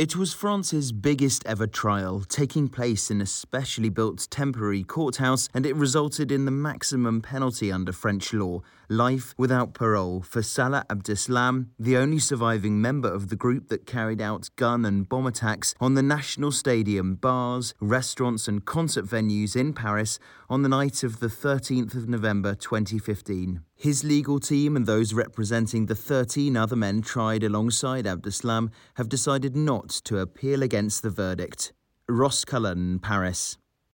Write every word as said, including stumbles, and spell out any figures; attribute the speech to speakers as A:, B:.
A: It was France's biggest ever trial, taking place in a specially built temporary courthouse, and it resulted in the maximum penalty under French law, life without parole, for Salah Abdeslam, the only surviving member of the group that carried out gun and bomb attacks on the National Stadium, bars, restaurants and concert venues in Paris on the night of the thirteenth of November twenty fifteen. His legal team and those representing the thirteen other men tried alongside Abdeslam have decided not to appeal against the verdict. Ross Cullen, Paris.